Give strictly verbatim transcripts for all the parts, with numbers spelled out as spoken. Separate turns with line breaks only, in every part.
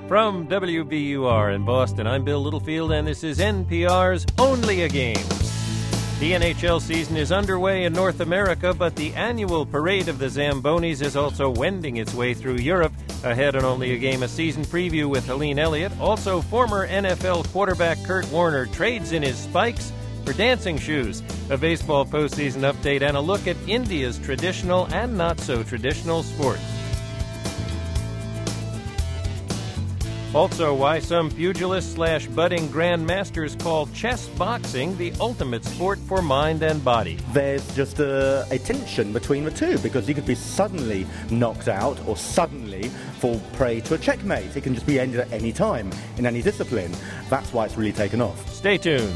From W B U R in Boston, I'm Bill Littlefield, and this is N P R's Only a Game. The N H L season is underway in North America, but the annual Parade of the Zambonis is also wending its way through Europe. Ahead on Only a Game, a season preview with Helene Elliott. Also, former N F L quarterback Kurt Warner trades in his spikes for dancing shoes. A baseball postseason update and a look at India's traditional and not-so-traditional sports. Also, why some pugilists slash budding grandmasters call chess boxing the ultimate sport for mind and body.
There's just a, a tension between the two, because you could be suddenly knocked out or suddenly fall prey to a checkmate. It can just be ended at any time in any discipline. That's why it's really taken off.
Stay tuned.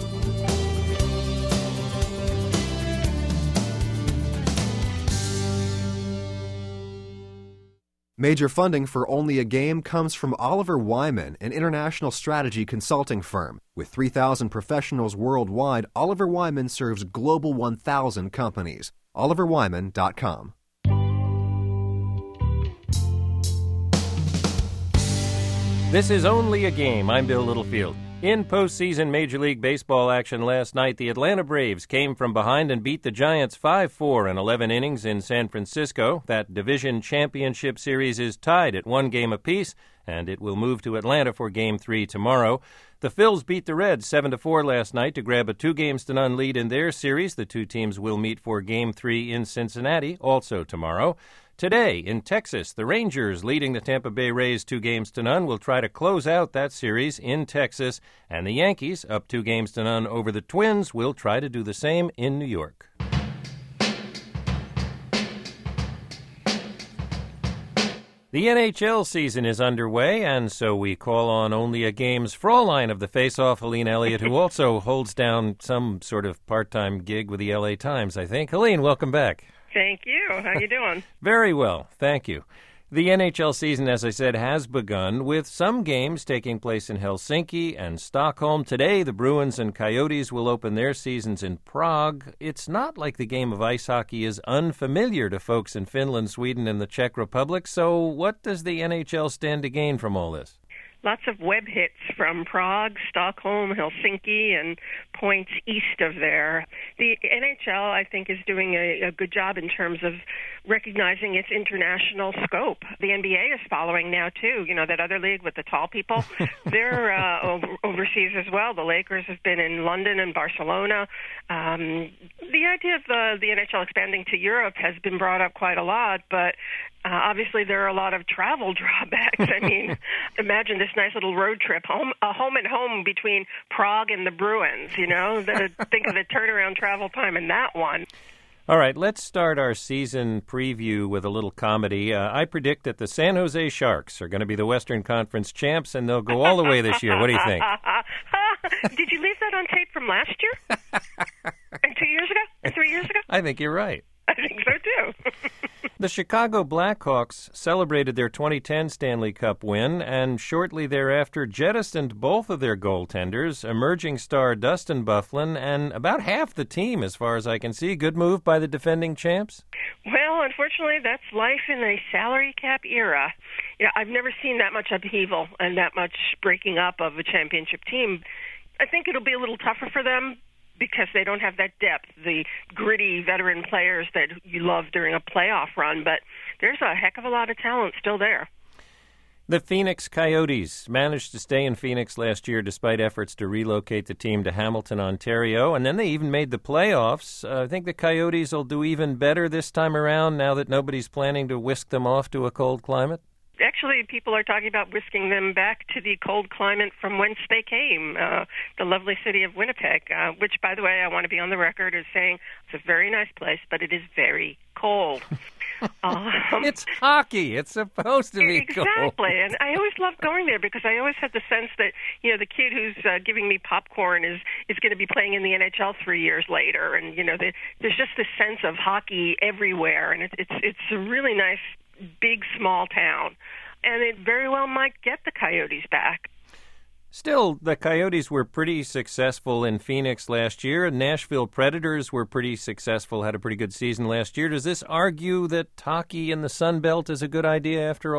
Major funding for Only a Game comes from Oliver Wyman, an international strategy consulting firm. With three thousand professionals worldwide, Oliver Wyman serves global one thousand companies. oliver wyman dot com.
This is Only a Game. I'm Bill Littlefield. In postseason Major League Baseball action last night, the Atlanta Braves came from behind and beat the Giants five four in eleven innings in San Francisco. That division championship series is tied at one game apiece, and it will move to Atlanta for Game three tomorrow. The Phils beat the Reds seven to four last night to grab a two games to none lead in their series. The two teams will meet for Game three in Cincinnati, also tomorrow. Today, in Texas, the Rangers, leading the Tampa Bay Rays two games to none, will try to close out that series in Texas, and the Yankees, up two games to none over the Twins, will try to do the same in New York. The N H L season is underway, and so we call on Only a Game's Fraulein of the Face-Off, Helene Elliott, who also holds down some sort of part-time gig with the L A Times, I think. Helene, welcome back.
Thank you. How you doing?
Very well, thank you. The N H L season, as I said, has begun, with some games taking place in Helsinki and Stockholm. Today, the Bruins and Coyotes will open their seasons in Prague. It's not like the game of ice hockey is unfamiliar to folks in Finland, Sweden, and the Czech Republic. So what does the N H L stand to gain from all this?
Lots of web hits from Prague, Stockholm, Helsinki, and points east of there. The N H L, I think, is doing a, a good job in terms of recognizing its international scope. The N B A is following now, too. You know, that other league with the tall people, they're uh, over, overseas as well. The Lakers have been in London and Barcelona. Um, the idea of uh, the N H L expanding to Europe has been brought up quite a lot, but Uh, obviously, there are a lot of travel drawbacks. I mean, imagine this nice little road trip, home, a home and home between Prague and the Bruins, you know? The, think of the turnaround travel time in that one.
All right, let's start our season preview with a little comedy. Uh, I predict that the San Jose Sharks are going to be the Western Conference champs, and they'll go all the way this year. What do you think?
Did you leave that on tape from last year? And two years ago? And three years ago?
I think you're right.
I think so, too.
The Chicago Blackhawks celebrated their twenty ten Stanley Cup win and shortly thereafter jettisoned both of their goaltenders, emerging star Dustin Byfuglien, and about half the team, as far as I can see. Good move by the defending champs?
Well, unfortunately, that's life in a salary cap era. You know, I've never seen that much upheaval and that much breaking up of a championship team. I think it'll be a little tougher for them, because they don't have that depth, the gritty veteran players that you love during a playoff run. But there's a heck of a lot of talent still there.
The Phoenix Coyotes managed to stay in Phoenix last year despite efforts to relocate the team to Hamilton, Ontario, and then they even made the playoffs. Uh, I think the Coyotes will do even better this time around now that nobody's planning to whisk them off to a cold climate.
Actually, people are talking about whisking them back to the cold climate from whence they came, uh, the lovely city of Winnipeg, uh, which, by the way, I want to be on the record as saying it's a very nice place, but it is very cold. Um,
it's hockey. It's supposed to be
exactly.
cold.
Exactly, and I always loved going there because I always had the sense that, you know, the kid who's uh, giving me popcorn is, is going to be playing in the N H L three years later, and, you know, the, there's just this sense of hockey everywhere, and it, it's it's a really nice big, small town, and it very well might get the Coyotes back.
Still, the Coyotes were pretty successful in Phoenix last year, and Nashville Predators were pretty successful, had a pretty good season last year. Does this argue that hockey in the Sun Belt is a good idea after all?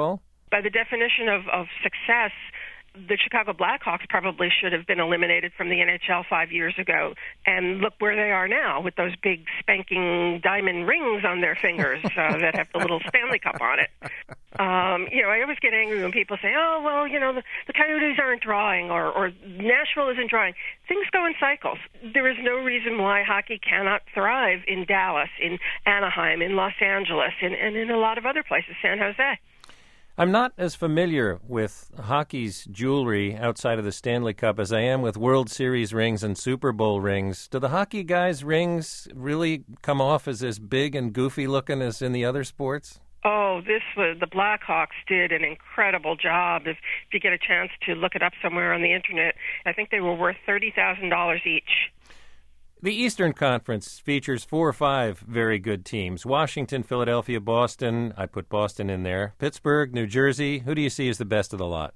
By the definition of, of success, the Chicago Blackhawks probably should have been eliminated from the N H L five years ago. And look where they are now with those big spanking diamond rings on their fingers uh, that have the little Stanley Cup on it. Um, you know, I always get angry when people say, oh, well, you know, the, the Coyotes aren't drawing or, or Nashville isn't drawing. Things go in cycles. There is no reason why hockey cannot thrive in Dallas, in Anaheim, in Los Angeles, and, and in a lot of other places, San Jose.
I'm not as familiar with hockey's jewelry outside of the Stanley Cup as I am with World Series rings and Super Bowl rings. Do the hockey guys' rings really come off as as big and goofy looking as in the other sports?
Oh, this was, the Blackhawks did an incredible job. If, if you get a chance to look it up somewhere on the internet, I think they were worth thirty thousand dollars each.
The Eastern Conference features four or five very good teams. Washington, Philadelphia, Boston. I put Boston in there. Pittsburgh, New Jersey. Who do you see as the best of the lot?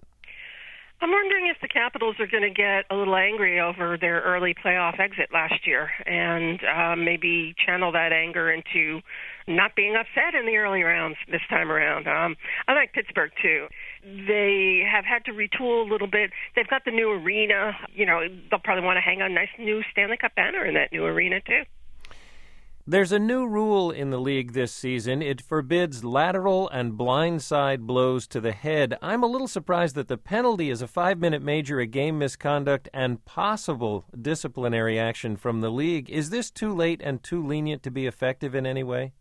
I'm wondering if the Capitals are going to get a little angry over their early playoff exit last year and uh, maybe channel that anger into not being upset in the early rounds this time around. Um, I like Pittsburgh, too. They have had to retool a little bit. They've got the new arena. You know, they'll probably want to hang a nice new Stanley Cup banner in that new arena, too.
There's a new rule in the league this season. It forbids lateral and blindside blows to the head. I'm a little surprised that the penalty is a five-minute major, a game misconduct, and possible disciplinary action from the league. Is this too late and too lenient to be effective in any way?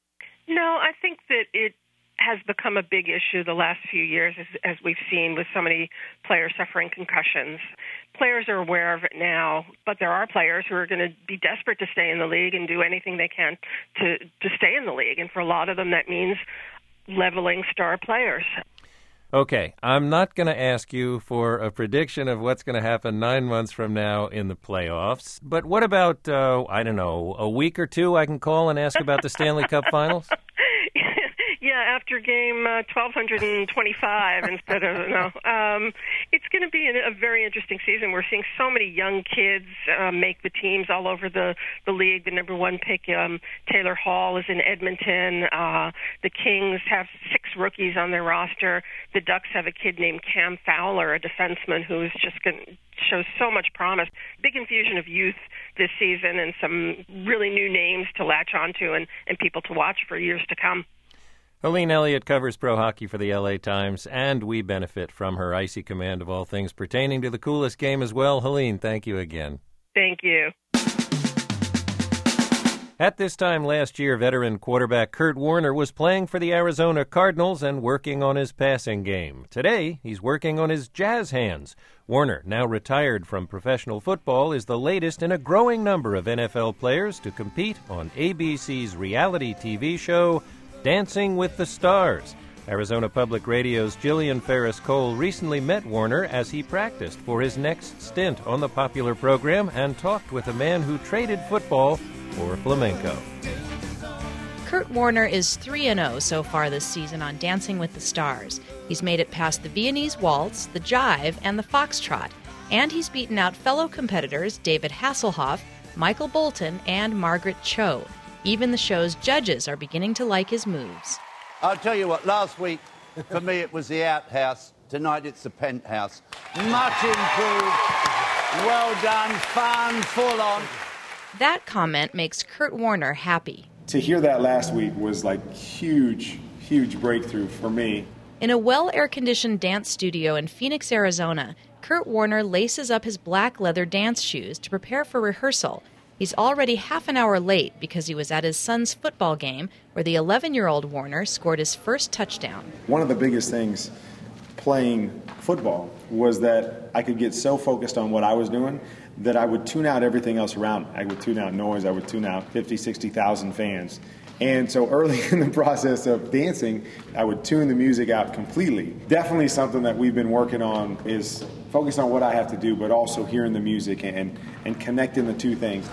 No, I think that it has become a big issue the last few years, as, as we've seen with so many players suffering concussions. Players are aware of it now, but there are players who are going to be desperate to stay in the league and do anything they can to, to stay in the league. And for a lot of them, that means leveling star players.
Okay, I'm not going to ask you for a prediction of what's going to happen nine months from now in the playoffs, but what about, uh, I don't know, a week or two I can call and ask about the Stanley Cup Finals?
Yeah, after game uh, twelve twenty-five instead of, no. Um, it's going to be a, a very interesting season. We're seeing so many young kids uh, make the teams all over the, the league. The number one pick, um, Taylor Hall, is in Edmonton. Uh, the Kings have six rookies on their roster. The Ducks have a kid named Cam Fowler, a defenseman who's just going to show so much promise. Big infusion of youth this season and some really new names to latch onto and, and people to watch for years to come.
Helene Elliott covers pro hockey for the L A Times, and we benefit from her icy command of all things pertaining to the coolest game as well. Helene, thank you again.
Thank you.
At this time last year, veteran quarterback Kurt Warner was playing for the Arizona Cardinals and working on his passing game. Today, he's working on his jazz hands. Warner, now retired from professional football, is the latest in a growing number of N F L players to compete on A B C's reality T V show, Dancing with the Stars. Arizona Public Radio's Jillian Ferris Cole recently met Warner as he practiced for his next stint on the popular program and talked with a man who traded football for flamenco.
Kurt Warner is three and oh so far this season on Dancing with the Stars. He's made it past the Viennese Waltz, the Jive, and the Foxtrot. And he's beaten out fellow competitors David Hasselhoff, Michael Bolton, and Margaret Cho. Even the show's judges are beginning to like his moves.
I'll tell you what, last week, for me, it was the outhouse. Tonight, it's the penthouse. Much improved. Well done. Fun. Full on.
That comment makes Kurt Warner happy.
To hear that last week was like huge, huge breakthrough for me.
In a well-air-conditioned dance studio in Phoenix, Arizona, Kurt Warner laces up his black leather dance shoes to prepare for rehearsal. He's already half an hour late because he was at his son's football game where the eleven-year-old Warner scored his first touchdown.
One of the biggest things playing football was that I could get so focused on what I was doing that I would tune out everything else around me. I would tune out noise. I would tune out fifty, sixty thousand fans. And so early in the process of dancing, I would tune the music out completely. Definitely something that we've been working on is focus on what I have to do, but also hearing the music and, and connecting the two things.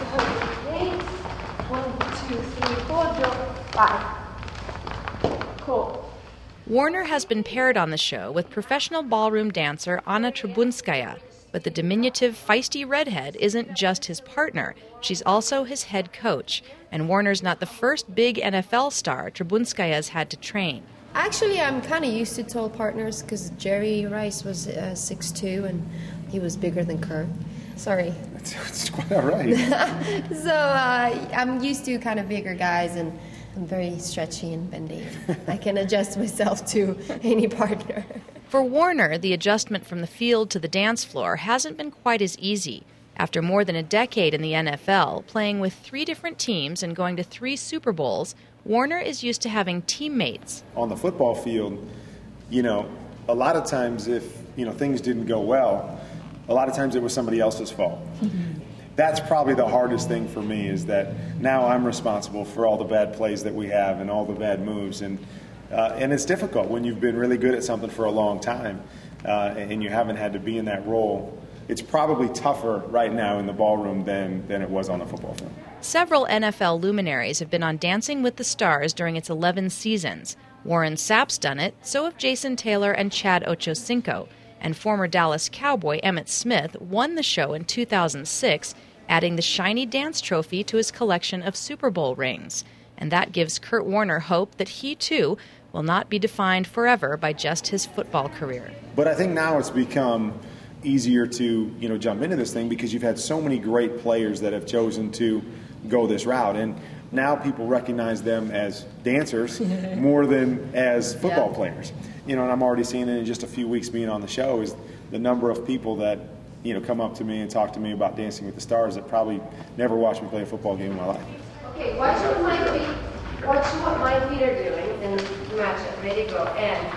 One, two, three, four, five. Cool.
Warner has been paired on the show with professional ballroom dancer Anna Trubunskaya. But the diminutive, feisty redhead isn't just his partner. She's also his head coach. And Warner's not the first big N F L star Trubunskaya's had to train.
Actually, I'm kind of used to tall partners because Jerry Rice was uh, six two and he was bigger than Kurt. Sorry.
It's, it's quite all right.
so uh, I'm used to kind of bigger guys, and I'm very stretchy and bendy. I can adjust myself to any partner.
For Warner, the adjustment from the field to the dance floor hasn't been quite as easy. After more than a decade in the N F L, playing with three different teams and going to three Super Bowls, Warner is used to having teammates.
On the football field, you know, a lot of times if, you know, things didn't go well, a lot of times it was somebody else's fault. Mm-hmm. That's probably the hardest thing for me, is that now I'm responsible for all the bad plays that we have and all the bad moves. And uh, and it's difficult when you've been really good at something for a long time uh, and you haven't had to be in that role. It's probably tougher right now in the ballroom than, than it was on the football field.
Several N F L luminaries have been on Dancing with the Stars during its eleven seasons. Warren Sapp's done it, so have Jason Taylor and Chad Ochocinco. And former Dallas Cowboy Emmitt Smith won the show in two thousand six, adding the shiny dance trophy to his collection of Super Bowl rings. And that gives Kurt Warner hope that he, too, will not be defined forever by just his football career.
But I think now it's become easier to, you know, jump into this thing because you've had so many great players that have chosen to go this route. And now people recognize them as dancers more than as football yeah. players. You know, and I'm already seeing it in just a few weeks being on the show is the number of people that, you know, come up to me and talk to me about Dancing with the Stars that probably never watched me play a football game in my life.
Okay, watch what my feet, watch what my feet are doing and match it. Ready, go. And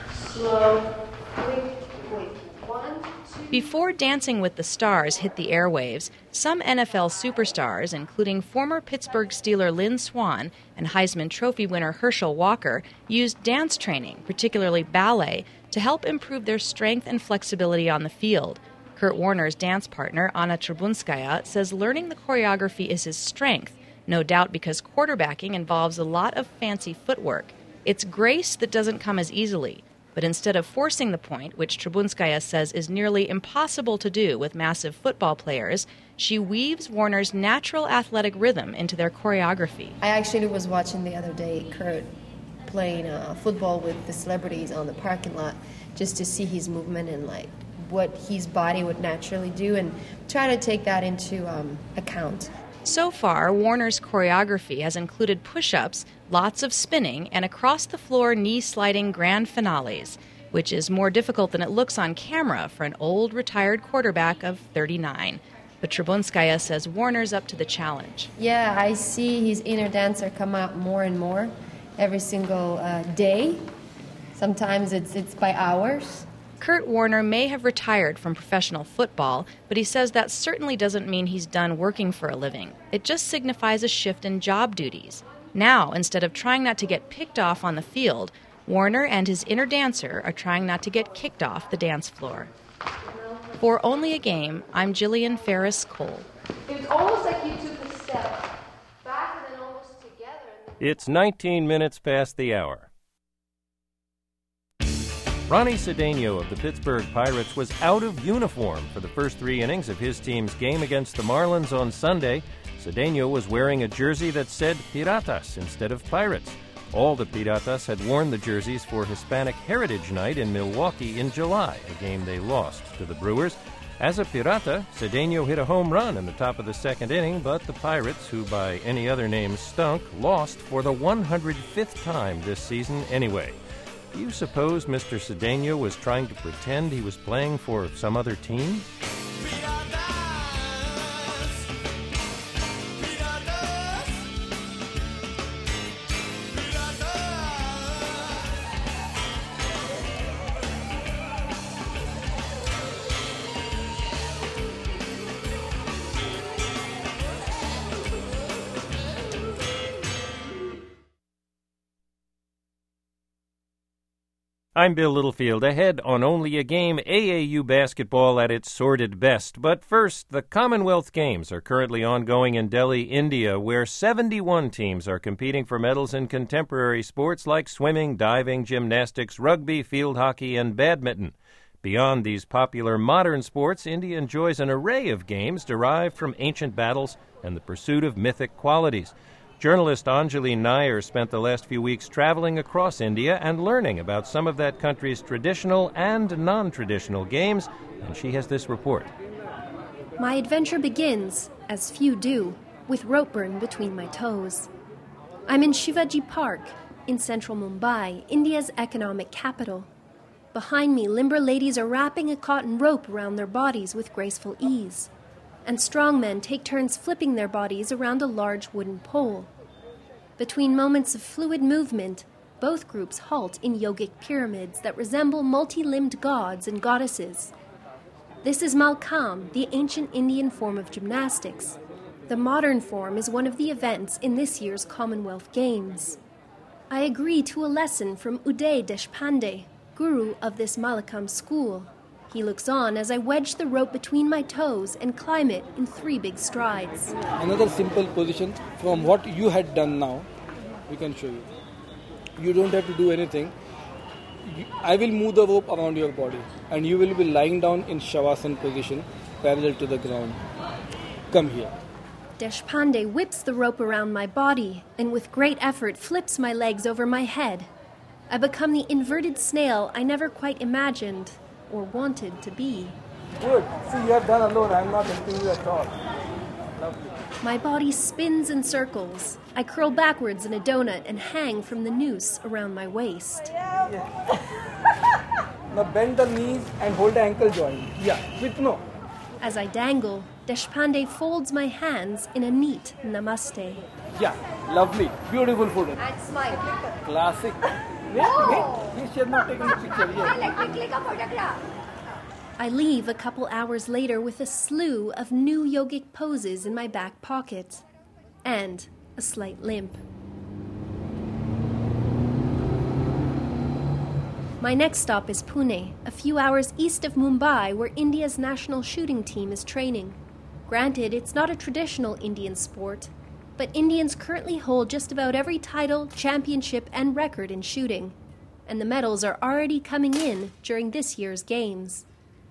slow, quick, quick. One, two.
Before Dancing with the Stars hit the airwaves, some N F L superstars, including former Pittsburgh Steeler Lynn Swann and Heisman Trophy winner Herschel Walker, used dance training, particularly ballet, to help improve their strength and flexibility on the field. Kurt Warner's dance partner, Anna Trebunskaya, says learning the choreography is his strength, no doubt because quarterbacking involves a lot of fancy footwork. It's grace that doesn't come as easily. But instead of forcing the point, which Trebunskaya says is nearly impossible to do with massive football players, she weaves Warner's natural athletic rhythm into their choreography.
I actually was watching the other day Kurt playing uh, football with the celebrities on the parking lot just to see his movement and like what his body would naturally do and try to take that into um, account.
So far, Warner's choreography has included push-ups, lots of spinning, and across-the-floor knee-sliding grand finales, which is more difficult than it looks on camera for an old, retired quarterback of thirty-nine. But Trebunskaya says Warner's up to the challenge.
Yeah, I see his inner dancer come out more and more every single uh, day. Sometimes it's it's by hours.
Kurt Warner may have retired from professional football, but he says that certainly doesn't mean he's done working for a living. It just signifies a shift in job duties. Now, instead of trying not to get picked off on the field, Warner and his inner dancer are trying not to get kicked off the dance floor. For Only a Game, I'm Jillian Ferris Cole.
It was almost like you took a step back and then almost together.
It's nineteen minutes past the hour. Ronnie Cedeno of the Pittsburgh Pirates was out of uniform for the first three innings of his team's game against the Marlins on Sunday. Cedeno was wearing a jersey that said Piratas instead of Pirates. All the Piratas had worn the jerseys for Hispanic Heritage Night in Milwaukee in July, a game they lost to the Brewers. As a Pirata, Cedeno hit a home run in the top of the second inning, but the Pirates, who by any other name stunk, lost for the one hundred fifth time this season anyway. Do you suppose Mister Cedeno was trying to pretend he was playing for some other team? I'm Bill Littlefield, ahead on Only a Game, A A U basketball at its sordid best. But first, the Commonwealth Games are currently ongoing in Delhi, India, where seventy-one teams are competing for medals in contemporary sports like swimming, diving, gymnastics, rugby, field hockey, and badminton. Beyond these popular modern sports, India enjoys an array of games derived from ancient battles and the pursuit of mythic qualities. Journalist Anjali Nair spent the last few weeks traveling across India and learning about some of that country's traditional and non-traditional games, and she has this report.
My adventure begins, as few do, with rope burn between my toes. I'm in Shivaji Park, in central Mumbai, India's economic capital. Behind me, limber ladies are wrapping a cotton rope around their bodies with graceful ease, and strong men take turns flipping their bodies around a large wooden pole. Between moments of fluid movement, both groups halt in yogic pyramids that resemble multi-limbed gods and goddesses. This is Malkam, the ancient Indian form of gymnastics. The modern form is one of the events in this year's Commonwealth Games. I agree to a lesson from Uday Deshpande, guru of this Malakam school. He looks on as I wedge the rope between my toes and climb it in three big strides.
Another simple position from what you had done now, we can show you. You don't have to do anything. I will move the rope around your body and you will be lying down in Shavasana position, parallel to the ground. Come here.
Deshpande whips the rope around my body and with great effort flips my legs over my head. I become the inverted snail I never quite imagined or wanted to be.
Good. See, you have done alone. I'm not helping you at all. Lovely.
My body spins in circles. I curl backwards in a donut and hang from the noose around my waist.
Yeah. Now bend the knees and hold the ankle joint. Yeah, with no.
As I dangle, Deshpande folds my hands in a neat namaste.
Yeah, lovely. Beautiful photo.
And smile.
Classic. Wait, wait. Please, she has not taken the picture yet.
Let me click a photograph.
I leave a couple hours later with a slew of new yogic poses in my back pocket. And a slight limp. My next stop is Pune, a few hours east of Mumbai, where India's national shooting team is training. Granted, it's not a traditional Indian sport, but Indians currently hold just about every title, championship, and record in shooting, and the medals are already coming in during this year's games.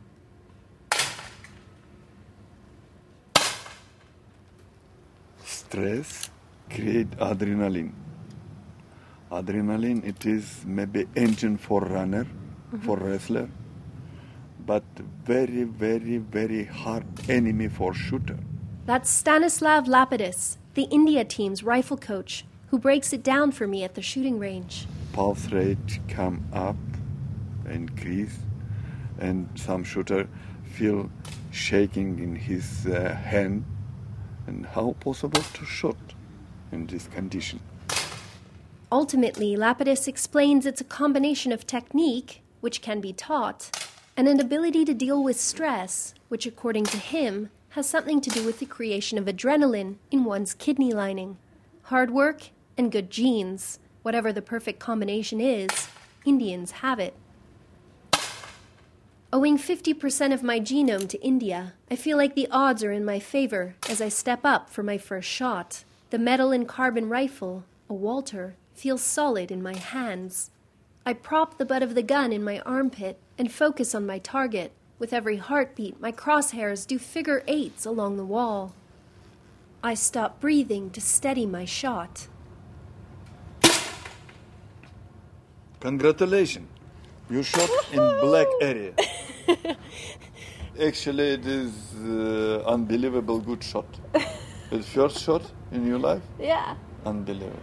Stress creates adrenaline. Adrenaline, it is maybe engine for runner, mm-hmm. for wrestler, but very, very, very hard enemy for shooter.
That's Stanislav Lapidus, the India team's rifle coach, who breaks it down for me at the shooting range.
Pulse rate come up, increase, and some shooter feel shaking in his uh, hand, and how possible to shoot in this condition.
Ultimately, Lapidus explains it's a combination of technique, which can be taught, and an ability to deal with stress, which, according to him, has something to do with the creation of adrenaline in one's kidney lining. Hard work and good genes, whatever the perfect combination is, Indians have it. Owing fifty percent of my genome to India, I feel like the odds are in my favor as I step up for my first shot. The metal and carbon rifle, a Walter, feels solid in my hands. I prop the butt of the gun in my armpit and focus on my target. With every heartbeat, my crosshairs do figure eights along the wall. I stop breathing to steady my shot.
Congratulations. You shot in black area. Actually, it is uh, unbelievable good shot. It's first shot in your life?
Yeah.
Unbelievable.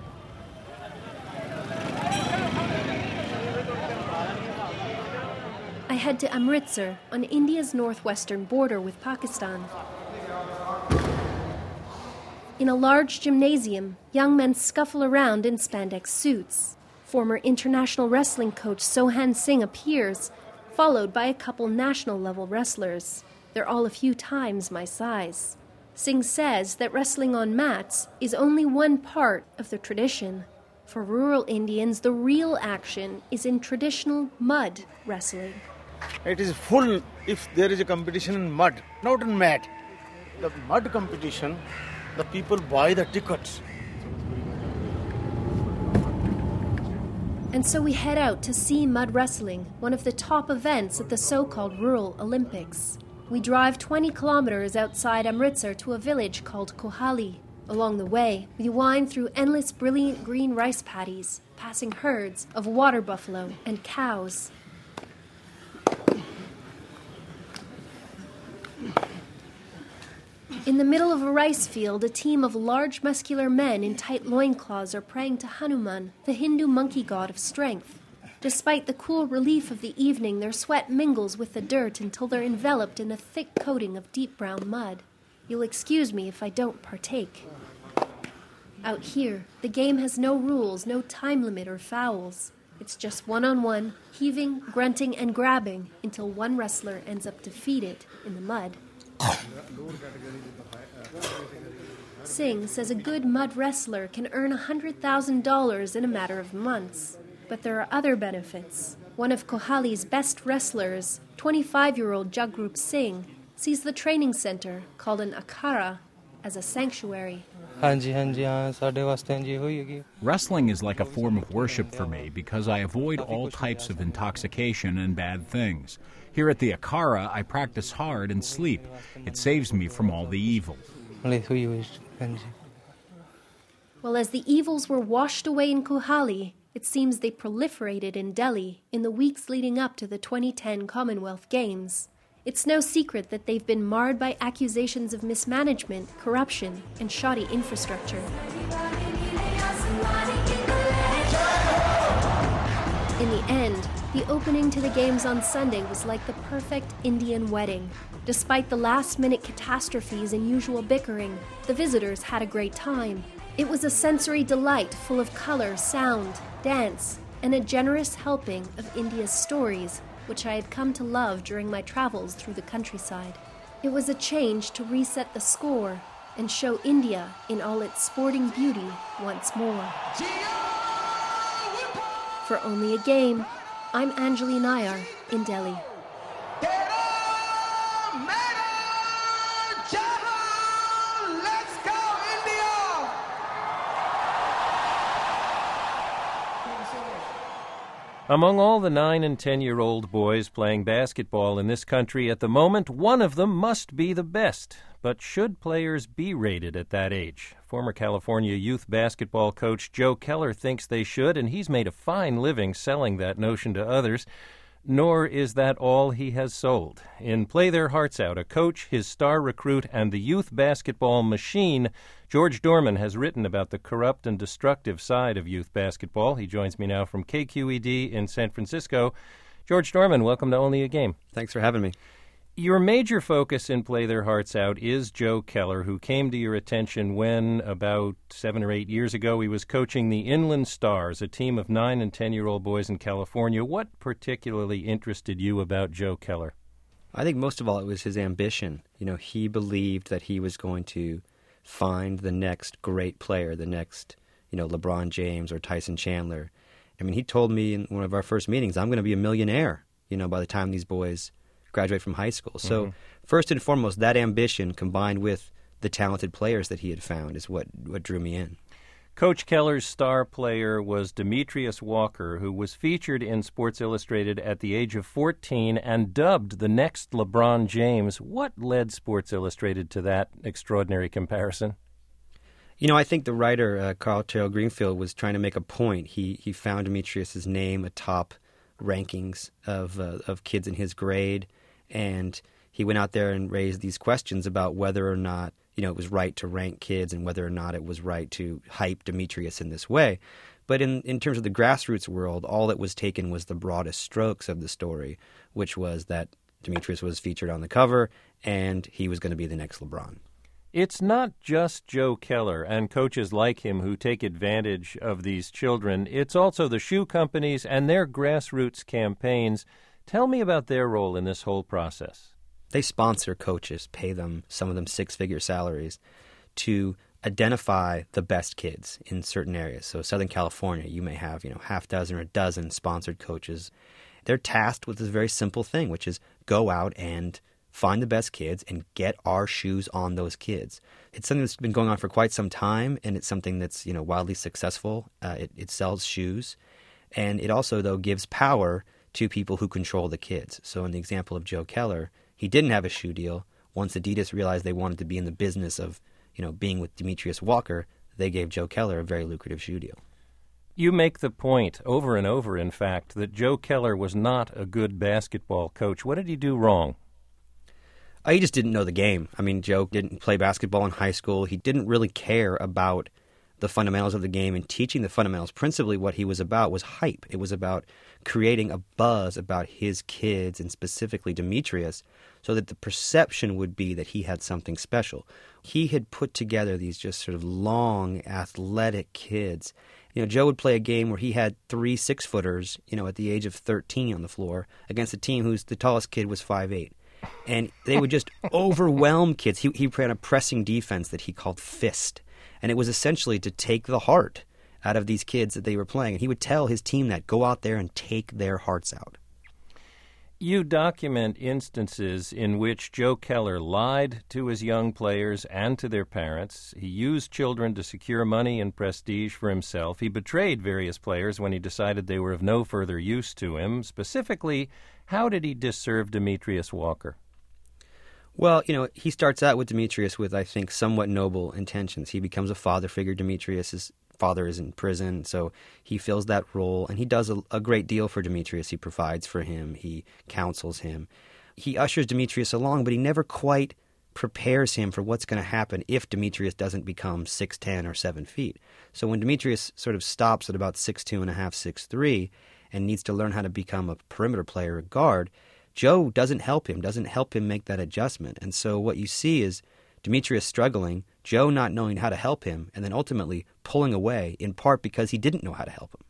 I head to Amritsar, on India's northwestern border with Pakistan. In a large gymnasium, young men scuffle around in spandex suits. Former international wrestling coach Sohan Singh appears, followed by a couple national-level wrestlers. They're all a few times my size. Singh says that wrestling on mats is only one part of the tradition. For rural Indians, the real action is in traditional mud wrestling.
It is full if there is a competition in mud, not in mat. The mud competition, the people buy the tickets.
And so we head out to see mud wrestling, one of the top events at the so-called Rural Olympics. We drive twenty kilometers outside Amritsar to a village called Kohali, Along the way, we wind through endless brilliant green rice paddies, passing herds of water buffalo and cows. In the middle of a rice field, a team of large muscular men in tight loincloths are praying to Hanuman, the Hindu monkey god of strength. Despite the cool relief of the evening, their sweat mingles with the dirt until they're enveloped in a thick coating of deep brown mud. You'll excuse me if I don't partake. Out here, the game has no rules, no time limit or fouls. It's just one-on-one, heaving, grunting, and grabbing until one wrestler ends up defeated in the mud. Singh says a good mud wrestler can earn one hundred thousand dollars in a matter of months. But there are other benefits. One of Kohali's best wrestlers, twenty-five-year-old Jagrup Singh, sees the training center, called an akhara, as a sanctuary.
Wrestling is like a form of worship for me because I avoid all types of intoxication and bad things. Here at the akhara, I practice hard and sleep. It saves me from all the evil.
Well, as the evils were washed away in Kohali, it seems they proliferated in Delhi in the weeks leading up to the twenty ten Commonwealth Games. It's no secret that they've been marred by accusations of mismanagement, corruption, and shoddy infrastructure. In the end, the opening to the Games on Sunday was like the perfect Indian wedding. Despite the last-minute catastrophes and usual bickering, the visitors had a great time. It was a sensory delight full of color, sound, dance, and a generous helping of India's stories, which I had come to love during my travels through the countryside. It was a change to reset the score and show India in all its sporting beauty once more. For Only a Game, I'm Anjali Nayar in Delhi.
Among all the nine and ten-year-old boys playing basketball in this country at the moment, one of them must be the best. But should players be rated at that age? Former California youth basketball coach Joe Keller thinks they should, and he's made a fine living selling that notion to others. Nor is that all he has sold. In Play Their Hearts Out, a coach, his star recruit, and the youth basketball machine, George Dorman has written about the corrupt and destructive side of youth basketball. He joins me now from K Q E D in San Francisco. George Dorman, welcome to Only a Game.
Thanks for having me.
Your major focus in Play Their Hearts Out is Joe Keller, who came to your attention when, about seven or eight years ago, he was coaching the Inland Stars, a team of nine and ten-year-old boys in California. What particularly interested you about Joe Keller?
I think most of all it was his ambition. You know, he believed that he was going to find the next great player, the next, you know, LeBron James or Tyson Chandler. I mean, he told me in one of our first meetings, I'm going to be a millionaire, you know, by the time these boys graduate from high school. So mm-hmm. first and foremost, that ambition combined with the talented players that he had found is what, what drew me in.
Coach Keller's star player was Demetrius Walker, who was featured in Sports Illustrated at the age of fourteen and dubbed the next LeBron James. What led Sports Illustrated to that extraordinary comparison?
You know, I think the writer, uh, Carl Terrell Greenfield, was trying to make a point. He he found Demetrius's name atop rankings of uh, of kids in his grade, and he went out there and raised these questions about whether or not, you know, it was right to rank kids and whether or not it was right to hype Demetrius in this way. But in, in terms of the grassroots world, all that was taken was the broadest strokes of the story, which was that Demetrius was featured on the cover and he was going to be the next LeBron.
It's not just Joe Keller and coaches like him who take advantage of these children. It's also the shoe companies and their grassroots campaigns. Tell me about their role in this whole process.
They sponsor coaches, pay them, some of them six-figure salaries, to identify the best kids in certain areas. So Southern California, you may have, you know, half dozen or a dozen sponsored coaches. They're tasked with this very simple thing, which is go out and find the best kids and get our shoes on those kids. It's something that's been going on for quite some time, and it's something that's, you know, wildly successful. Uh, it, it sells shoes, and it also, though, gives power to people who control the kids. So in the example of Joe Keller, he didn't have a shoe deal. Once Adidas realized they wanted to be in the business of you know, being with Demetrius Walker, they gave Joe Keller a very lucrative shoe deal.
You make the point over and over, in fact, that Joe Keller was not a good basketball coach. What did he do wrong?
Uh, he just didn't know the game. I mean, Joe didn't play basketball in high school. He didn't really care about the fundamentals of the game and teaching the fundamentals. Principally, what he was about was hype. It was about creating a buzz about his kids, and specifically Demetrius, so that the perception would be that he had something special. He had put together these just sort of long, athletic kids. You know, Joe would play a game where he had three six-footers, you know, at the age of thirteen on the floor against a team whose the tallest kid was five eight. And they would just overwhelm kids. He, he ran a pressing defense that he called Fist. And it was essentially to take the heart out of these kids that they were playing. And he would tell his team that, go out there and take their hearts out.
You document instances in which Joe Keller lied to his young players and to their parents. He used children to secure money and prestige for himself. He betrayed various players when he decided they were of no further use to him. Specifically, how did he disserve Demetrius Walker?
Well, you know, he starts out with Demetrius with, I think, somewhat noble intentions. He becomes a father figure. Demetrius's father is in prison, so he fills that role, and he does a, a great deal for Demetrius. He provides for him. He counsels him. He ushers Demetrius along, but he never quite prepares him for what's going to happen if Demetrius doesn't become six ten or seven feet. So when Demetrius sort of stops at about six two and a half, six three, and needs to learn how to become a perimeter player, a guard, Joe doesn't help him, doesn't help him make that adjustment. And so what you see is Demetrius struggling, Joe not knowing how to help him, and then ultimately pulling away, in part because he didn't know how to help him.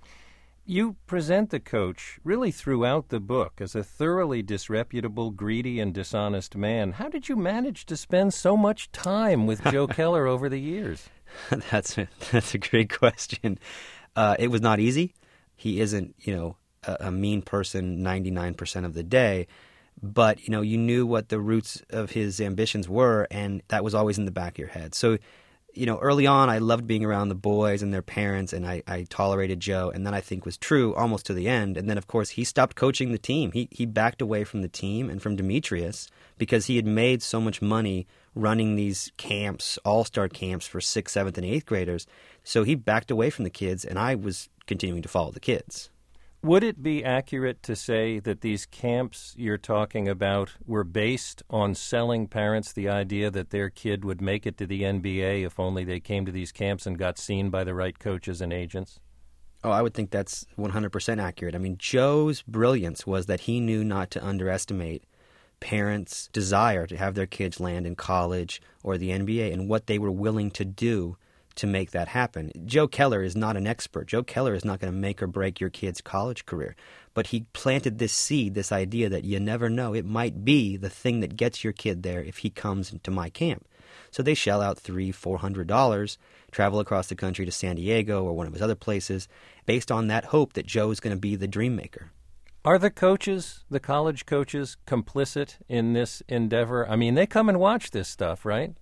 You present the coach really throughout the book as a thoroughly disreputable, greedy, and dishonest man. How did you manage to spend so much time with Joe Keller over the years?
That's a, that's a great question. Uh, it was not easy. He isn't, you know, a, a mean person ninety-nine percent of the day. But, you know, you knew what the roots of his ambitions were, and that was always in the back of your head. So, you know, early on, I loved being around the boys and their parents, and I, I tolerated Joe, and that I think was true almost to the end. And then, of course, he stopped coaching the team. He he backed away from the team and from Demetrius because he had made so much money running these camps, all-star camps for sixth, seventh, and eighth graders. So he backed away from the kids, and I was continuing to follow the kids.
Would it be accurate to say that these camps you're talking about were based on selling parents the idea that their kid would make it to the N B A if only they came to these camps and got seen by the right coaches and agents?
Oh, I would think that's one hundred percent accurate. I mean, Joe's brilliance was that he knew not to underestimate parents' desire to have their kids land in college or the N B A and what they were willing to do to make that happen. Joe Keller is not an expert. Joe Keller is not going to make or break your kid's college career. But he planted this seed, this idea that you never know. It might be the thing that gets your kid there if he comes into my camp. So they shell out three, four hundred dollars, travel across the country to San Diego or one of his other places, based on that hope that Joe is going to be the dream maker.
Are the coaches, the college coaches, complicit in this endeavor? I mean, they come and watch this stuff, right?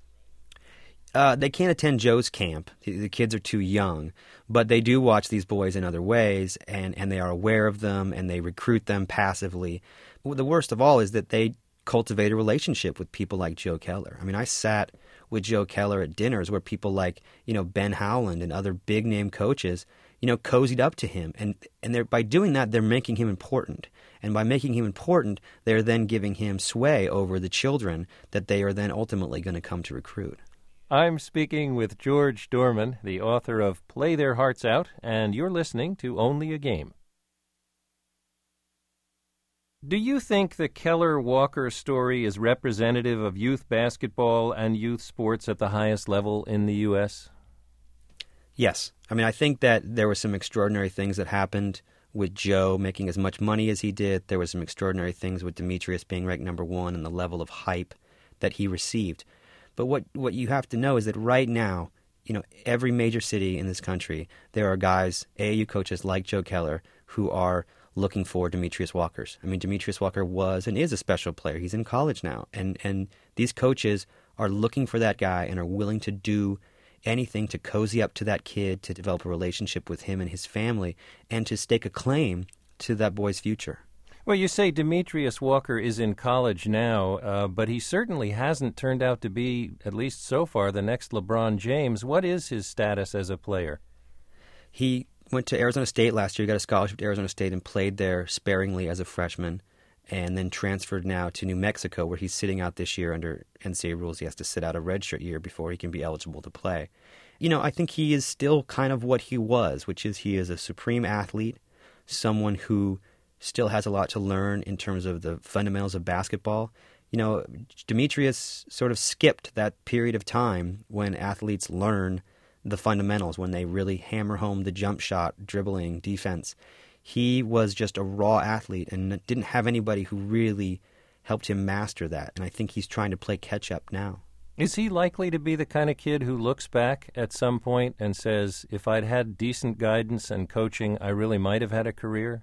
Uh, they can't attend Joe's camp. The, the kids are too young. But they do watch these boys in other ways, and, and they are aware of them, and they recruit them passively. Well, the worst of all is that they cultivate a relationship with people like Joe Keller. I mean, I sat with Joe Keller at dinners where people like, you know, Ben Howland and other big-name coaches, you know, cozied up to him. And, and they're, by doing that, they're making him important. And by making him important, they're then giving him sway over the children that they are then ultimately going to come to recruit.
I'm speaking with George Dohrmann, the author of Play Their Hearts Out, and you're listening to Only a Game. Do you think the Keller-Walker story is representative of youth basketball and youth sports at the highest level in the U S?
Yes. I mean, I think that there were some extraordinary things that happened with Joe making as much money as he did. There were some extraordinary things with Demetrius being ranked number one and the level of hype that he received. But what, what you have to know is that right now, you know, every major city in this country, there are guys, A A U coaches like Joe Keller, who are looking for Demetrius Walkers. I mean, Demetrius Walker was and is a special player. He's in college now. And, and these coaches are looking for that guy and are willing to do anything to cozy up to that kid, to develop a relationship with him and his family, and to stake a claim to that boy's future.
Well, you say Demetrius Walker is in college now, uh, but he certainly hasn't turned out to be, at least so far, the next LeBron James. What is his status as a player?
He went to Arizona State last year, got a scholarship to Arizona State and played there sparingly as a freshman, and then transferred now to New Mexico, where he's sitting out this year under N C double A rules. He has to sit out a redshirt year before he can be eligible to play. You know, I think he is still kind of what he was, which is he is a supreme athlete, someone who still has a lot to learn in terms of the fundamentals of basketball. You know, Demetrius sort of skipped that period of time when athletes learn the fundamentals, when they really hammer home the jump shot, dribbling, defense. He was just a raw athlete and didn't have anybody who really helped him master that. And I think he's trying to play catch-up now.
Is he likely to be the kind of kid who looks back at some point and says, if I'd had decent guidance and coaching, I really might have had a career?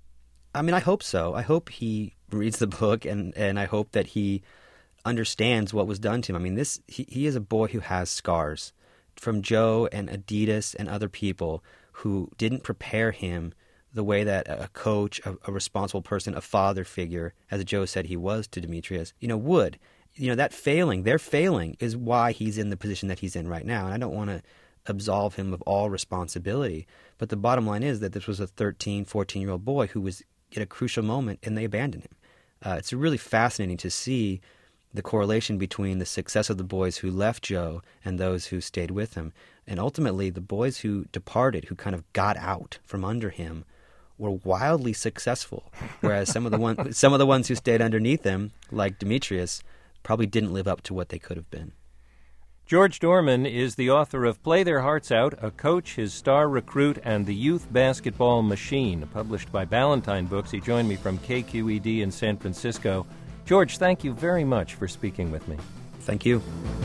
I mean, I hope so. I hope he reads the book, and, and I hope that he understands what was done to him. I mean, this he, he is a boy who has scars from Joe and Adidas and other people who didn't prepare him the way that a coach, a, a responsible person, a father figure, as Joe said he was to Demetrius, you know, would. You know, that failing, their failing is why he's in the position that he's in right now. And I don't want to absolve him of all responsibility. But the bottom line is that this was a thirteen, fourteen-year-old boy who was at a crucial moment, and they abandoned him. Uh, it's really fascinating to see the correlation between the success of the boys who left Joe and those who stayed with him. And ultimately, the boys who departed, who kind of got out from under him, were wildly successful, whereas some of the one, some of the ones who stayed underneath him, like Demetrius, probably didn't live up to what they could have been.
George Dorman is the author of Play Their Hearts Out, A Coach, His Star Recruit, and the Youth Basketball Machine, published by Ballantine Books. He joined me from K Q E D in San Francisco. George, thank you very much for speaking with me.
Thank you.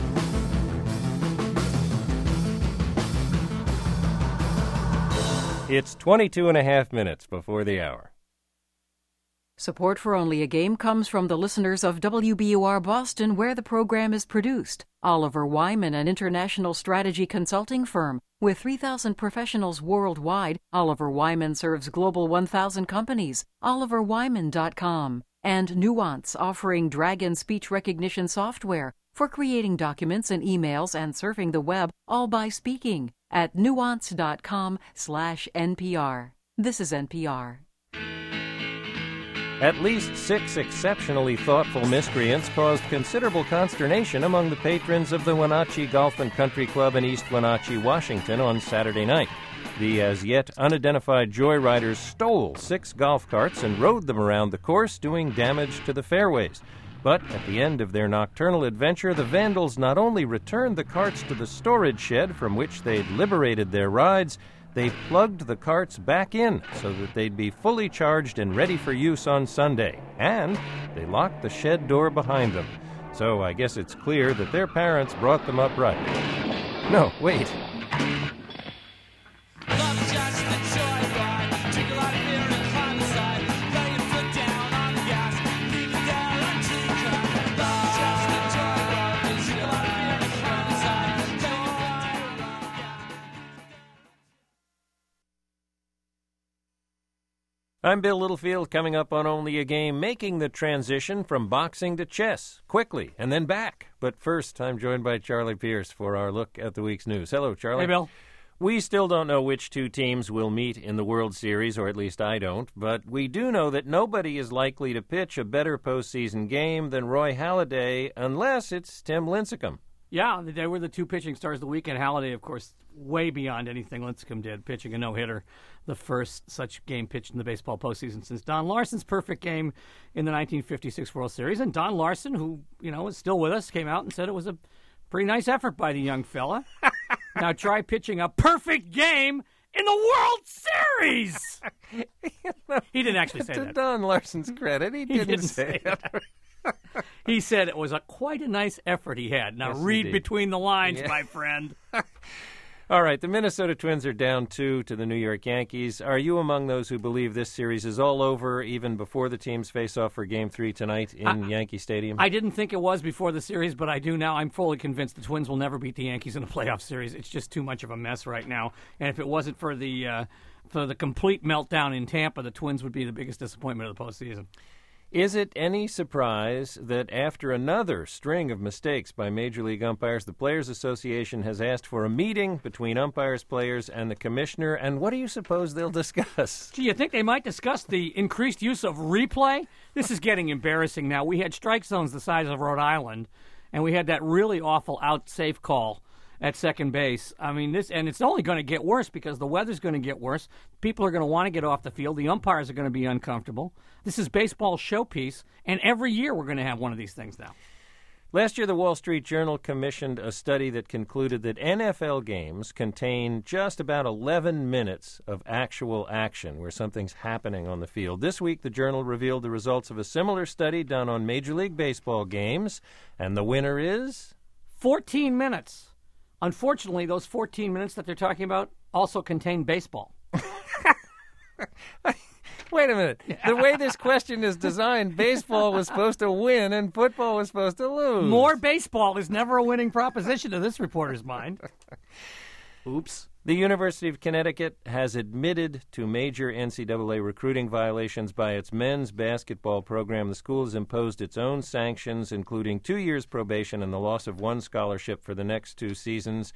It's twenty-two and a half minutes before the hour.
Support for Only a Game comes from the listeners of W B U R Boston, where the program is produced. Oliver Wyman, an international strategy consulting firm. With three thousand professionals worldwide, Oliver Wyman serves global one thousand companies. oliver wyman dot com. And Nuance, offering Dragon speech recognition software for creating documents and emails and surfing the web, all by speaking, at nuance dot com slash N P R. This is N P R.
At least six exceptionally thoughtful miscreants caused considerable consternation among the patrons of the Wenatchee Golf and Country Club in East Wenatchee, Washington on Saturday night. The as-yet unidentified joyriders stole six golf carts and rode them around the course, doing damage to the fairways. But at the end of their nocturnal adventure, the vandals not only returned the carts to the storage shed from which they'd liberated their rides, they plugged the carts back in so that they'd be fully charged and ready for use on Sunday. And they locked the shed door behind them. So I guess it's clear that their parents brought them up right. No, wait. I'm Bill Littlefield, coming up on Only a Game, making the transition from boxing to chess, quickly, and then back. But first, I'm joined by Charlie Pierce for our look at the week's news. Hello, Charlie.
Hey, Bill.
We still don't know which two teams will meet in the World Series, or at least I don't, but we do know that nobody is likely to pitch a better postseason game than Roy Halladay, unless it's Tim Lincecum.
Yeah, they were the two pitching stars of the weekend. Halladay, of course, way beyond anything Lincecum did, pitching a no-hitter, the first such game pitched in the baseball postseason since Don Larson's perfect game in the nineteen fifty-six World Series. And Don Larson, who, you know, is still with us, came out and said it was a pretty nice effort by the young fella. Now try pitching a perfect game in the World Series! He didn't actually say
to
that.
To Don Larson's credit, he,
he
didn't,
didn't
say
say
it.
that. He said it was a quite a nice effort he had. Now
Yes,
read
indeed.
between the lines,
Yeah.
my friend.
All right, the Minnesota Twins are down two to the New York Yankees. Are you among those who believe this series is all over even before the teams face off for Game three tonight in
I-
Yankee Stadium?
I didn't think it was before the series, but I do now. I'm fully convinced the Twins will never beat the Yankees in a playoff series. It's just too much of a mess right now. And if it wasn't for the uh, for the complete meltdown in Tampa, the Twins would be the biggest disappointment of the postseason.
Is it any surprise that after another string of mistakes by Major League umpires, the Players Association has asked for a meeting between umpires, players, and the commissioner? And what do you suppose they'll discuss?
Gee, you think they might discuss the increased use of replay? This is getting embarrassing now. We had strike zones the size of Rhode Island, and we had that really awful out safe call at second base. I mean, this, and it's only going to get worse because the weather's going to get worse. People are going to want to get off the field. The umpires are going to be uncomfortable. This is baseball's showpiece, and every year we're going to have one of these things now.
Last year, the Wall Street Journal commissioned a study that concluded that N F L games contain just about eleven minutes of actual action where something's happening on the field. This week, the Journal revealed the results of a similar study done on Major League Baseball games, and the winner is
fourteen minutes. Unfortunately, those fourteen minutes that they're talking about also contain baseball.
Wait a minute. The way this question is designed, baseball was supposed to win and football was supposed to lose.
More baseball is never a winning proposition to this reporter's mind. Oops.
The University of Connecticut has admitted to major N C double A recruiting violations by its men's basketball program. The school has imposed its own sanctions, including two years probation and the loss of one scholarship for the next two seasons.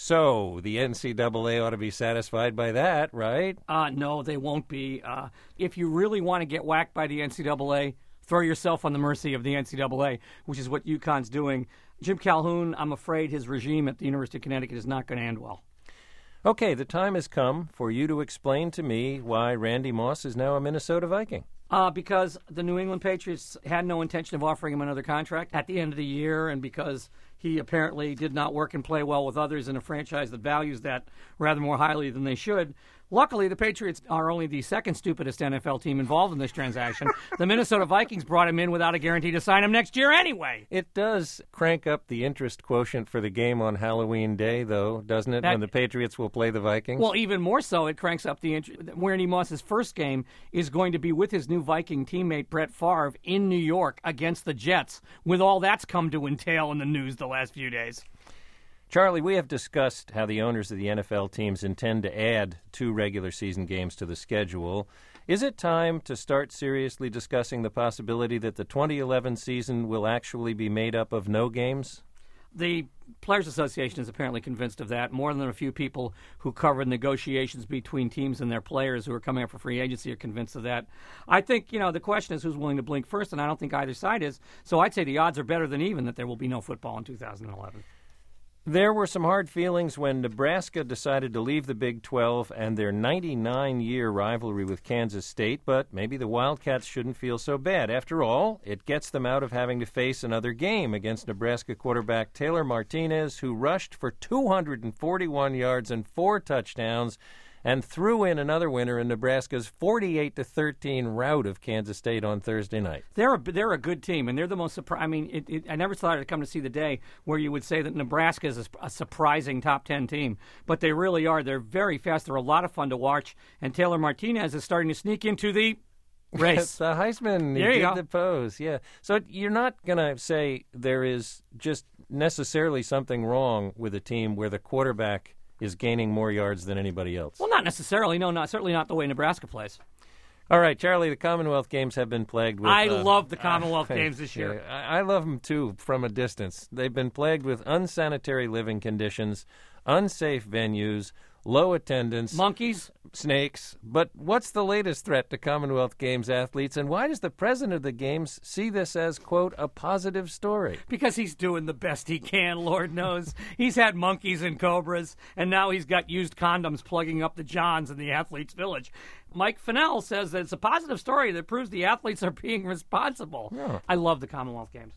So the N C double A ought to be satisfied by that, right?
Uh, no, they won't be. Uh, if you really want to get whacked by the N C double A, throw yourself on the mercy of the N C double A, which is what UConn's doing. Jim Calhoun, I'm afraid his regime at the University of Connecticut is not going to end well.
Okay, the time has come for you to explain to me why Randy Moss is now a Minnesota Viking.
Uh, because the New England Patriots had no intention of offering him another contract at the end of the year, and because he apparently did not work and play well with others in a franchise that values that rather more highly than they should. Luckily, the Patriots are only the second stupidest N F L team involved in this transaction. The Minnesota Vikings brought him in without a guarantee to sign him next year anyway.
It does crank up the interest quotient for the game on Halloween Day, though, doesn't it,
That,
when the Patriots will play the Vikings?
Well, even more so, it cranks up the interest. Randy Moss's first game is going to be with his new Viking teammate Brett Favre in New York against the Jets, with all that's come to entail in the news the last few days.
Charlie, we have discussed how the owners of the N F L teams intend to add two regular season games to the schedule. Is it time to start seriously discussing the possibility that the twenty eleven season will actually be made up of no games?
The Players Association is apparently convinced of that. More than a few people who cover negotiations between teams and their players who are coming up for free agency are convinced of that. I think, you know, the question is who's willing to blink first, and I don't think either side is. So I'd say the odds are better than even that there will be no football in two thousand eleven.
There were some hard feelings when Nebraska decided to leave the Big twelve and their ninety-nine year rivalry with Kansas State, but maybe the Wildcats shouldn't feel so bad. After all, it gets them out of having to face another game against Nebraska quarterback Taylor Martinez, who rushed for two hundred forty-one yards and four touchdowns and threw in another winner in Nebraska's forty-eight to thirteen rout of Kansas State on Thursday night.
They're a, they're a good team, and they're the most surprising. I mean, it, it, I never thought I'd come to see the day where you would say that Nebraska is a, a surprising top ten team, but they really are. They're very fast. They're a lot of fun to watch, and Taylor Martinez is starting to sneak into the race.
The Heisman. He
There you
did
go.
the pose, yeah. So you're not going to say there is just necessarily something wrong with a team where the quarterback is gaining more yards than anybody else.
Well, not necessarily. No, not certainly not the way Nebraska plays.
All right, Charlie, the Commonwealth Games have been plagued with...
I
uh,
love the Commonwealth
uh,
Games this year.
Yeah, I, I love them, too, from a distance. They've been plagued with unsanitary living conditions, unsafe venues, low attendance...
Monkeys?
Snakes. But what's the latest threat to Commonwealth Games athletes, and why does the president of the Games see this as, quote, a positive story?
Because he's doing the best he can, Lord knows. He's had monkeys and cobras, and now he's got used condoms plugging up the Johns in the athletes' village. Mike Fennell says that it's a positive story that proves the athletes are being responsible.
Yeah.
I love the Commonwealth Games.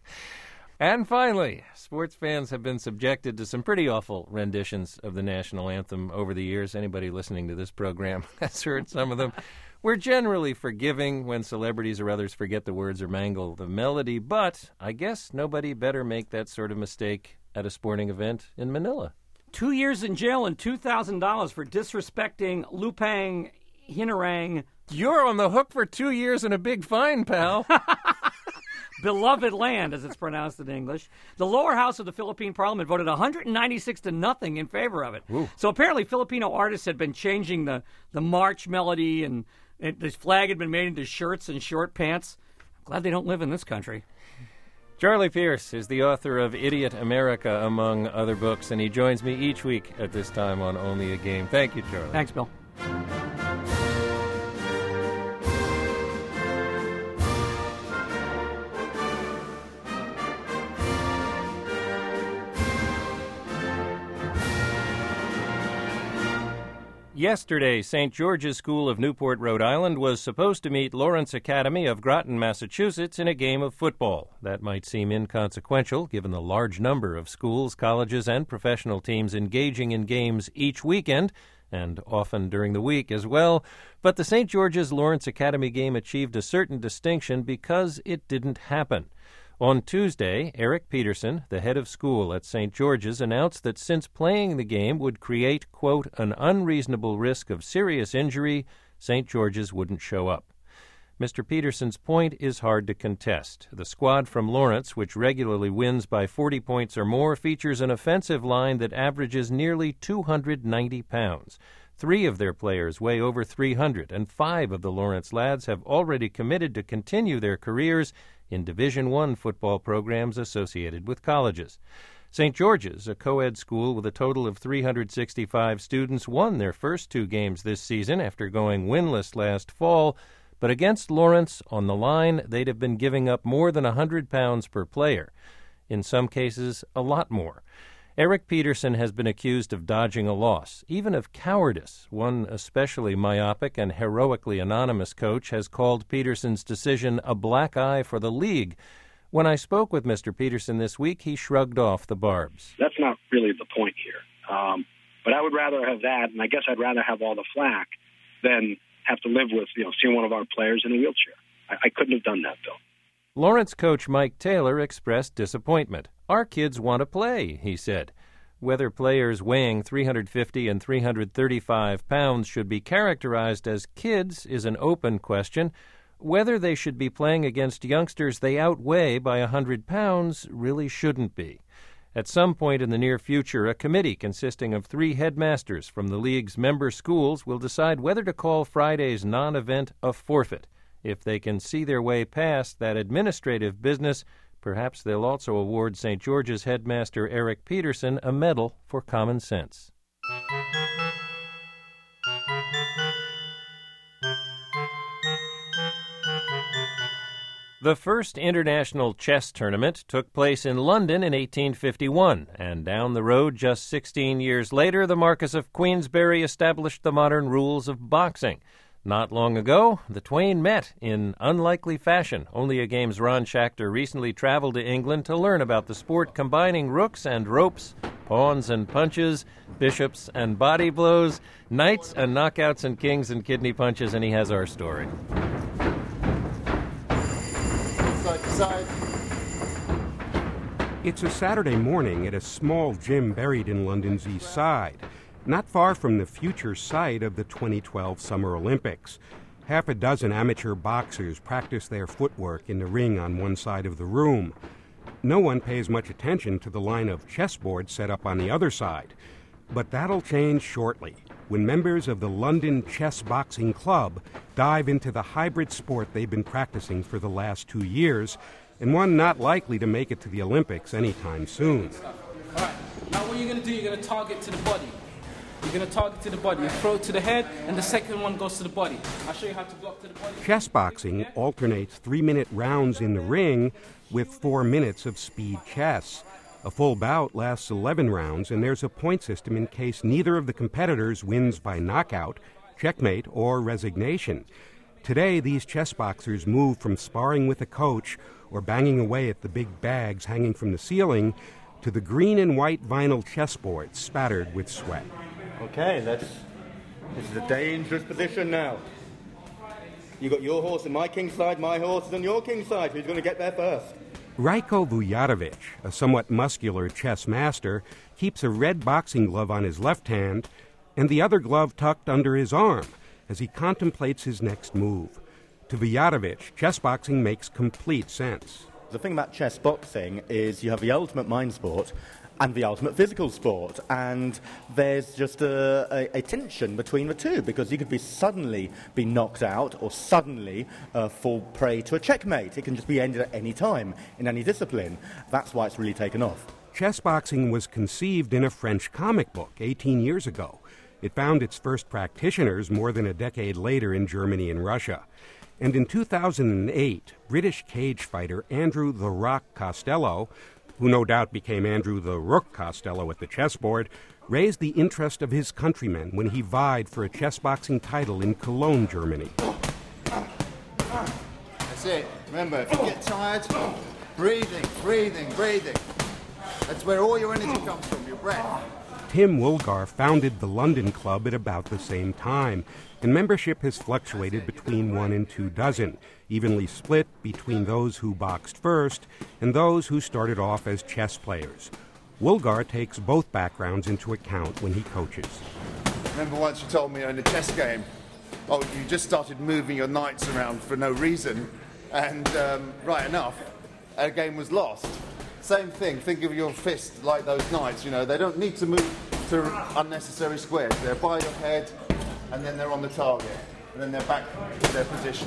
And finally, sports fans have been subjected to some pretty awful renditions of the national anthem over the years. Anybody listening to this program has heard some of them. We're generally forgiving when celebrities or others forget the words or mangle the melody, but I guess nobody better make that sort of mistake at a sporting event in Manila.
Two years in jail and two thousand dollars for disrespecting Lupang Hinarang.
You're on the hook for two years and a big fine, pal.
beloved land, as it's pronounced in English. The lower house of the Philippine Parliament voted one hundred ninety-six to nothing in favor of it.
Ooh.
So apparently Filipino artists had been changing the, the march melody, and it, this flag had been made into shirts and short pants. I'm glad they don't live in this country.
Charlie Pierce is the author of Idiot America, among other books, and he joins me each week at this time on Only a Game. Thank you, Charlie.
Thanks, Bill.
Yesterday, Saint George's School of Newport, Rhode Island, was supposed to meet Lawrence Academy of Groton, Massachusetts, in a game of football. That might seem inconsequential, given the large number of schools, colleges, and professional teams engaging in games each weekend, and often during the week as well. But the Saint George's Lawrence Academy game achieved a certain distinction because it didn't happen. On Tuesday, Eric Peterson, the head of school at Saint George's, announced that since playing the game would create, quote, an unreasonable risk of serious injury, Saint George's wouldn't show up. Mister Peterson's point is hard to contest. The squad from Lawrence, which regularly wins by forty points or more, features an offensive line that averages nearly two hundred ninety pounds. Three of their players weigh over three hundred, and five of the Lawrence lads have already committed to continue their careers in Division I football programs associated with colleges. Saint George's, a co-ed school with a total of three hundred sixty-five students, won their first two games this season after going winless last fall, but against Lawrence, on the line, they'd have been giving up more than one hundred pounds per player. In some cases, a lot more. Eric Peterson has been accused of dodging a loss, even of cowardice. One especially myopic and heroically anonymous coach has called Peterson's decision a black eye for the league. When I spoke with Mister Peterson this week, he shrugged off the barbs.
That's not really the point here. Um, but I would rather have that, and I guess I'd rather have all the flack than have to live with, you know, seeing one of our players in a wheelchair. I, I couldn't have done that, Bill.
Lawrence coach Mike Taylor expressed disappointment. Our kids want to play, he said. Whether players weighing three hundred fifty and three hundred thirty-five pounds should be characterized as kids is an open question. Whether they should be playing against youngsters they outweigh by one hundred pounds really shouldn't be. At some point in the near future, a committee consisting of three headmasters from the league's member schools will decide whether to call Friday's non-event a forfeit. If they can see their way past that administrative business, perhaps they'll also award Saint George's headmaster Eric Peterson a medal for common sense. The first international chess tournament took place in London in eighteen fifty-one, and down the road just sixteen years later, the Marquess of Queensberry established the modern rules of boxing. Not long ago, the twain met in unlikely fashion. Only a Game's Ron Schachter recently traveled to England to learn about the sport combining rooks and ropes, pawns and punches, bishops and body blows, knights and knockouts and kings and kidney punches, and he has our story.
Side to side. It's a Saturday morning at a small gym buried in London's East Side, not far from the future site of the twenty twelve Summer Olympics. Half a dozen amateur boxers practice their footwork in the ring on one side of the room. No one pays much attention to the line of chessboards set up on the other side. But that'll change shortly, when members of the London Chess Boxing Club dive into the hybrid sport they've been practicing for the last two years, and one not likely to make it to the Olympics anytime soon.
All right, now what you're going to do, you're going to target to the body. You're going to target to the body. You throw it to the head, and the second one goes to the body. I'll show you how to block to the body.
Chess boxing alternates three-minute rounds in the ring with four minutes of speed chess. A full bout lasts eleven rounds, and there's a point system in case neither of the competitors wins by knockout, checkmate, or resignation. Today, these chess boxers move from sparring with a coach or banging away at the big bags hanging from the ceiling to the green and white vinyl chessboard spattered with sweat.
Okay, that's, this is a dangerous position now. You got your horse on my king's side, my horse is on your king's side. Who's going to get there first?
Rajko Vujatovich, a somewhat muscular chess master, keeps a red boxing glove on his left hand and the other glove tucked under his arm as he contemplates his next move. To Vujatovich, chess boxing makes complete sense.
The thing about chess boxing is you have the ultimate mind sport and the ultimate physical sport, and there's just a, a, a tension between the two, because you could be suddenly be knocked out or suddenly uh, fall prey to a checkmate. It can just be ended at any time in any discipline. That's why it's really taken off.
Chess boxing was conceived in a French comic book eighteen years ago. It found its first practitioners more than a decade later in Germany and Russia. And in two thousand eight, British cage fighter Andrew the Rock Costello, who no doubt became Andrew the Rook Costello at the chessboard, raised the interest of his countrymen when he vied for a chess boxing title in Cologne, Germany.
That's it. Remember, if you get tired, breathing, breathing, breathing. That's where all your energy comes from, your breath.
Tim Woolgar founded the London Club at about the same time, and membership has fluctuated between one and two dozen, evenly split between those who boxed first and those who started off as chess players. Woolgar takes both backgrounds into account when he coaches.
Remember once you told me in a chess game, oh, you just started moving your knights around for no reason, and um, right enough, a game was lost. Same thing, think of your fist like those knights, you know, they don't need to move to unnecessary squares. They're by your head, and then they're on the target, and then they're back to their position.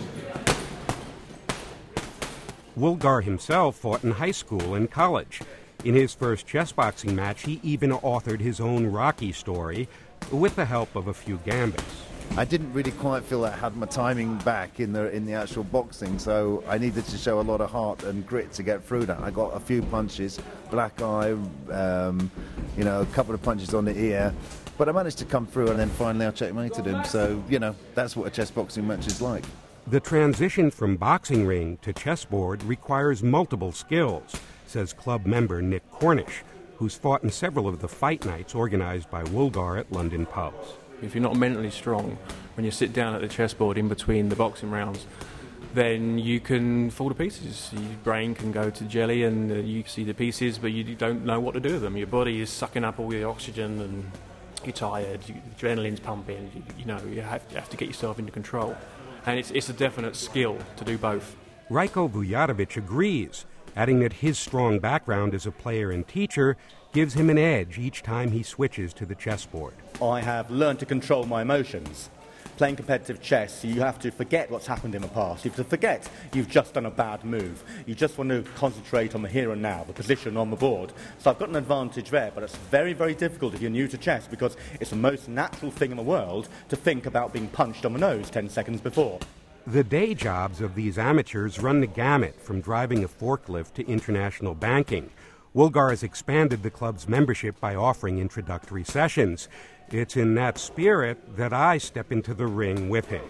Woolgar himself fought in high school and college. In his first chess boxing match, he even authored his own Rocky story with the help of a few gambits.
I didn't really quite feel that I had my timing back in the in the actual boxing, so I needed to show a lot of heart and grit to get through that. I got a few punches, black eye, um, you know, a couple of punches on the ear, but I managed to come through, and then finally I checkmated him. So, you know, that's what a chess boxing match is like.
The transition from boxing ring to chessboard requires multiple skills, says club member Nick Cornish, who's fought in several of the fight nights organized by Woolgar at London pubs.
If you're not mentally strong, when you sit down at the chessboard in between the boxing rounds, then you can fall to pieces. Your brain can go to jelly and uh, you see the pieces, but you don't know what to do with them. Your body is sucking up all the oxygen and you're tired, you, adrenaline's pumping, you, you know, you have, you have to get yourself into control. And it's, it's a definite skill to do both.
Rajko Vujadovic agrees, adding that his strong background as a player and teacher gives him an edge each time he switches to the chessboard.
I have learned to control my emotions. Playing competitive chess, you have to forget what's happened in the past. You have to forget you've just done a bad move. You just want to concentrate on the here and now, the position on the board. So I've got an advantage there, but it's very, very difficult if you're new to chess, because it's the most natural thing in the world to think about being punched on the nose ten seconds before.
The day jobs of these amateurs run the gamut from driving a forklift to international banking. Woolgar has expanded the club's membership by offering introductory sessions. It's in that spirit that I step into the ring with him.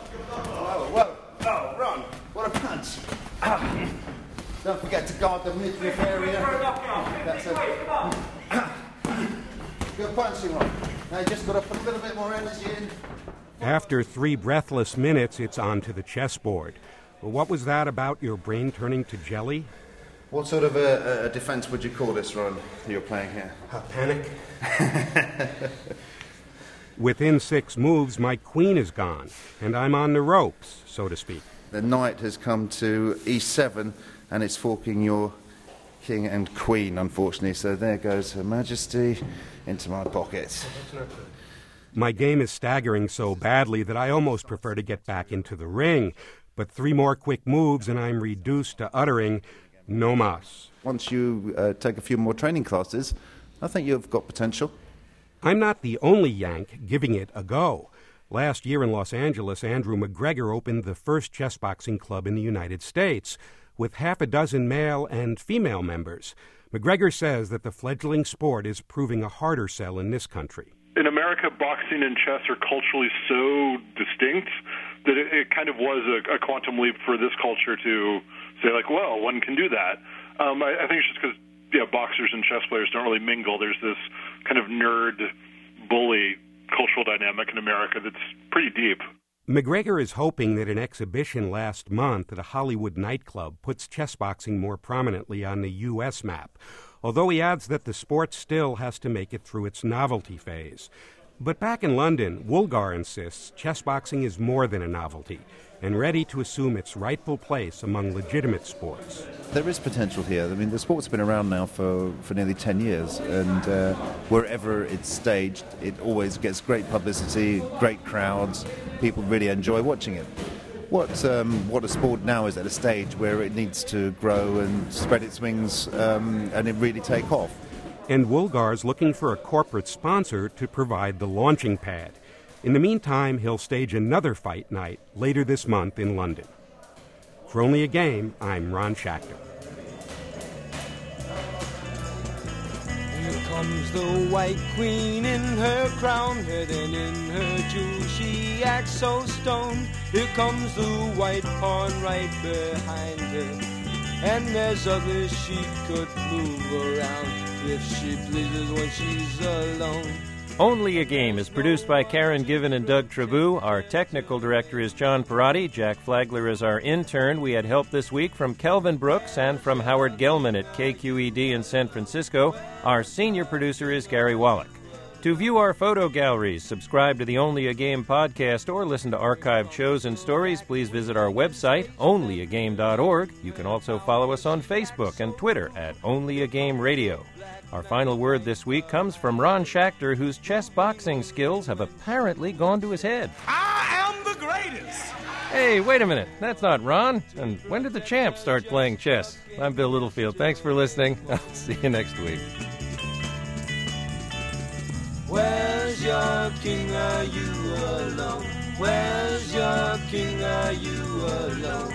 Whoa, whoa, oh, Ron, what a punch. Ah. Don't forget to guard the midriff area. That's a good punching, Ron. Now you just got to put a little bit more energy in.
After three breathless minutes, it's on to the chessboard. Well, what was that about your brain turning to jelly?
What sort of a, a defense would you call this, Ron, that you're playing here?
A panic. Within six moves, my queen is gone, and I'm on the ropes, so to speak.
The knight has come to e seven, and it's forking your king and queen, unfortunately. So there goes Her Majesty into my pocket.
My game is staggering so badly that I almost prefer to get back into the ring. But three more quick moves, and I'm reduced to uttering, no mas.
Once you uh, take a few more training classes, I think you've got potential.
I'm not the only Yank giving it a go. Last year in Los Angeles, Andrew McGregor opened the first chess boxing club in the United States, with half a dozen male and female members. McGregor says that the fledgling sport is proving a harder sell in this country.
In America, boxing and chess are culturally so distinct that it, it kind of was a, a quantum leap for this culture to say, like, well, one can do that. Um, I, I think it's just because yeah, boxers and chess players don't really mingle. There's this kind of nerd, bully cultural dynamic in America that's pretty deep.
McGregor is hoping that an exhibition last month at a Hollywood nightclub puts chess boxing more prominently on the U S map, although he adds that the sport still has to make it through its novelty phase. But back in London, Woolgar insists chess boxing is more than a novelty and ready to assume its rightful place among legitimate sports.
there is potential here. I mean, the sport's been around now for, for nearly ten years, and uh, wherever it's staged, it always gets great publicity, great crowds. People really enjoy watching it. What um, what a sport now is at a stage where it needs to grow and spread its wings um, and it really take off.
And Woolgar's looking for a corporate sponsor to provide the launching pad. In the meantime, he'll stage another fight night later this month in London. For Only a Game, I'm Ron Schachter.
Here comes the White Queen in her crown head and in her jewels she acts so stoned. Here comes the white pawn right behind her, and there's others she could move around if she pleases when she's alone.
Only a Game is produced by Karen Given and Doug Trabou. Our technical director is John Perotti. Jack Flagler is our intern. We had help this week from Kelvin Brooks and from Howard Gelman at K Q E D in San Francisco. Our senior producer is Gary Wallach. To view our photo galleries, subscribe to the Only a Game podcast, or listen to archived shows and stories, please visit our website, only a game dot org. You can also follow us on Facebook and Twitter at Only a Game Radio. Our final word this week comes from Ron Schachter, whose chess boxing skills have apparently gone to his head.
I am the greatest!
Hey, wait a minute. That's not Ron. And when did the champ start playing chess? I'm Bill Littlefield. Thanks for listening. I'll see you next week.
Where's your king? Are you alone? Where's your king? Are you alone?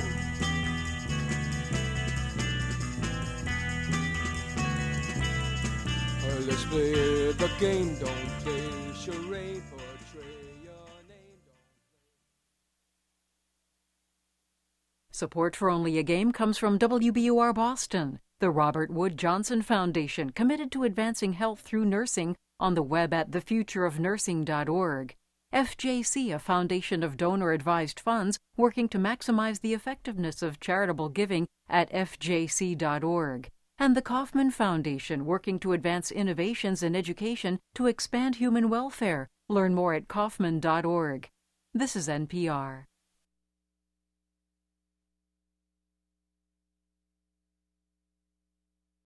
Let's play the game, don't play charade, portray your name.
Support for Only a Game comes from W B U R Boston, the Robert Wood Johnson Foundation, committed to advancing health through nursing, on the web at the future of nursing dot org. F J C, a foundation of donor-advised funds working to maximize the effectiveness of charitable giving at F J C dot org. And the Kauffman Foundation, working to advance innovations in education to expand human welfare. Learn more at Kauffman dot org. This is N P R.